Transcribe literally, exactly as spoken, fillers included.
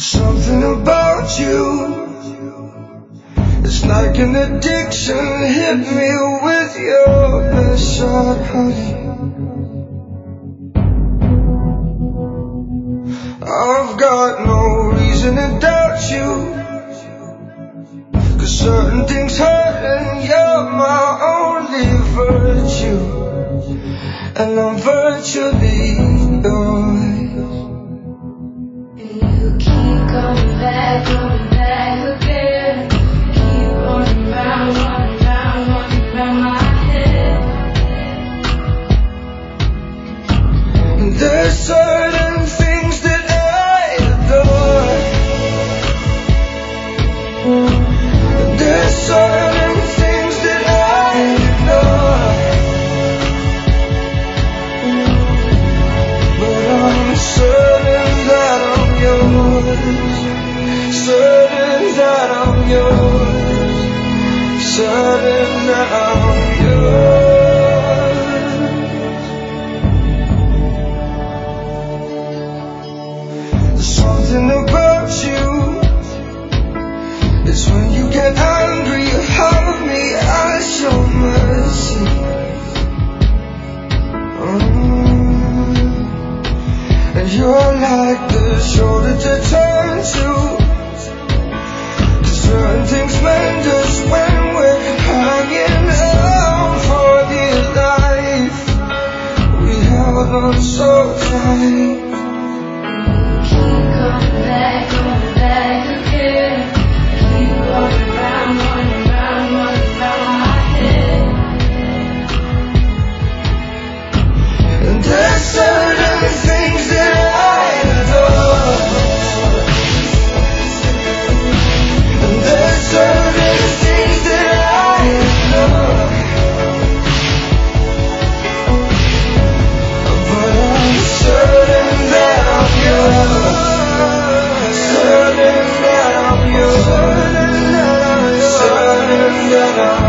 Something about you, it's like an addiction. Hit me with your best shot, honey. I've got no reason to doubt you, 'cause certain things hurt and you're my only virtue, and I'm virtually yours. You keep coming back, coming back again. Keep running round, running round, running round my head. There's certain things that I adore. There's certain things that I ignore, but I'm certain that I'm yours. Certain that I'm yours. Certain that I'm yours. There's something about you, it's when you get angry, you hug me, I show mercy. Mm. And you're like the shoulder to turn to, 'cause certain things mend us when we're hanging out for dear life. We held on so tight. Keep coming back, coming back again. Keep running round, running round, running round my head. And there's certain things that I adore. And there's certain things that I ignore, but I'm certain that I'm yours. Certain that I'm yours. Certain that I'm